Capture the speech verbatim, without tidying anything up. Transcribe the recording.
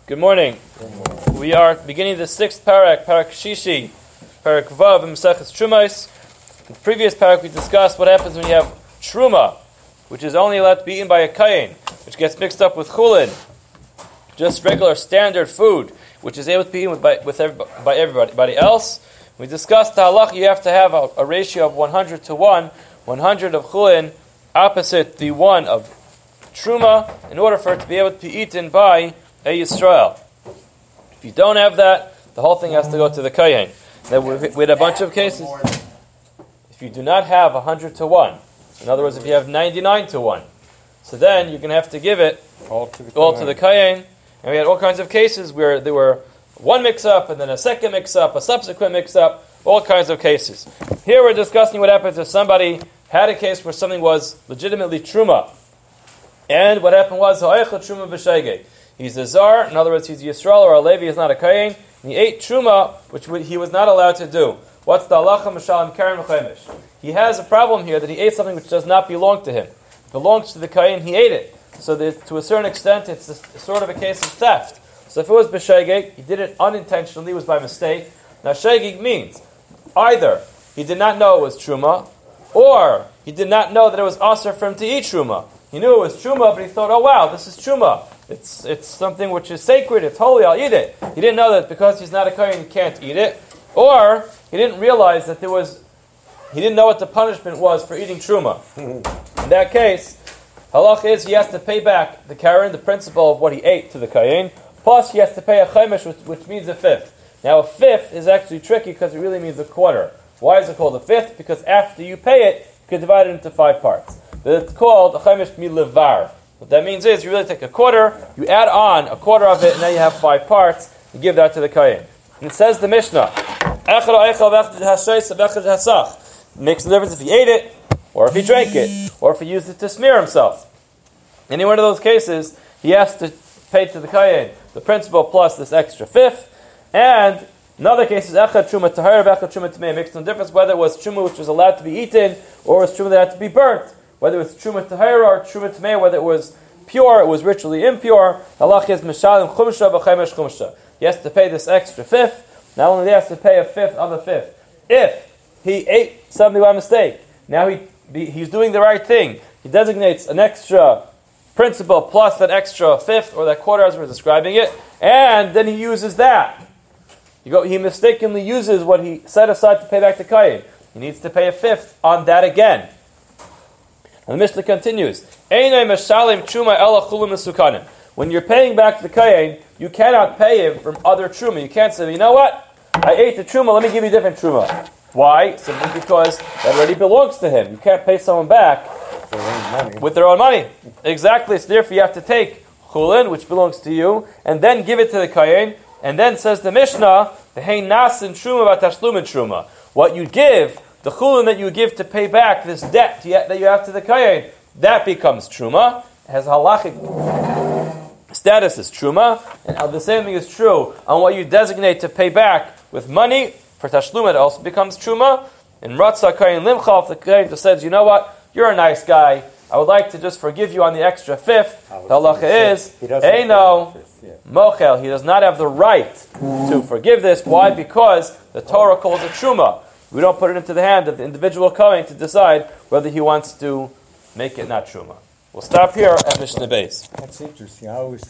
Good morning. Good morning. We are beginning the sixth parak, parak Shishi, parak Vav, in Maseches Trumos. In the previous parak, we discussed what happens when you have truma, which is only allowed to be eaten by a kayin, which gets mixed up with chulin, just regular standard food, which is able to be eaten with, by, with everybody, by everybody else. We discussed the halach, you have to have a, a ratio of one hundred to one, one hundred of chulin opposite the one of truma, in order for it to be able to be eaten by a Yisrael. If you don't have that, the whole thing has to go to the kayin. Then we had a bunch of cases. If you do not have one hundred to one, in other words, if you have ninety-nine to one, so then you're going to have to give it all to the all to the kayin. And we had all kinds of cases where there were one mix-up, and then a second mix-up, a subsequent mix-up, all kinds of cases. Here we're discussing what happens if somebody had a case where something was legitimately truma, and what happened was truma b'shegeg. He's a zar, in other words, he's a Yisrael or a Levi, he's not a kayin, and he ate truma, which he was not allowed to do. What's the halacha m'shalim karen v'chaimish? He has a problem here that he ate something which does not belong to him. It belongs to the kayin, he ate it. So that to a certain extent, it's a, sort of a case of theft. So if it was b'shegeg, he did it unintentionally, it was by mistake. Now shegeg means either he did not know it was truma, or he did not know that it was asur for him to eat truma. He knew it was truma, but he thought, oh wow, this is truma. It's it's something which is sacred, it's holy, I'll eat it. He didn't know that because he's not a kohen, he can't eat it. Or he didn't realize that there was, he didn't know what the punishment was for eating truma. In that case, halach is he has to pay back the karen, the principle of what he ate, to the kohen, plus he has to pay a chaimish, which, which means a fifth. Now a fifth is actually tricky because it really means a quarter. Why is it called a fifth? Because after you pay it, you can divide it into five parts. But it's called a chaimish milevar. What that means is you really take a quarter, you add on a quarter of it, and now you have five parts, you give that to the kohen. And it says the Mishnah, it makes no difference if he ate it, or if he drank it, or if he used it to smear himself. Any one of those cases, he has to pay to the kohen the principal plus this extra fifth. And in other cases, echad truma tahara, echad truma tamei, it makes no difference whether it was truma which was allowed to be eaten, or it was truma that had to be burnt. Whether it was truma tahara or truma tamei, whether it was pure, it was ritually impure. Halach is mishalim chumsha v'chaimesh chumsha. He has to pay this extra fifth. Not only he has to pay a fifth of a fifth. If he ate something by mistake, now he he's doing the right thing. He designates an extra principle plus that extra fifth or that quarter as we're describing it, and then he uses that. You go, he mistakenly uses what he set aside to pay back to kayin. He needs to pay a fifth on that again. And the Mishnah continues, when you're paying back the kayin, you cannot pay him from other truma. You can't say, you know what? I ate the truma, let me give you different truma. Why? Simply because that already belongs to him. You can't pay someone back with their own money. With their own money. Exactly. So therefore you have to take chulin, which belongs to you, and then give it to the kayin. And then says the Mishnah, "V'hein nasin truma v'tashlumin truma." What you give, the chulin that you give to pay back this debt that you have to the kayin, that becomes truma. It has halachic status as truma, and the same thing is true on what you designate to pay back with money. For tashlum, it also becomes truma. In Ratzah Kayin Limcha, if the Kayin just says, you know what, you're a nice guy, I would like to just forgive you on the extra fifth. The halacha is, Eino Mochel, he does not have the right to forgive this. Why? Because the Torah calls it truma. We don't put it into the hand of the individual Kohen to decide whether he wants to make it not truma. We'll stop here at Mishnah Beis. That's interesting. I always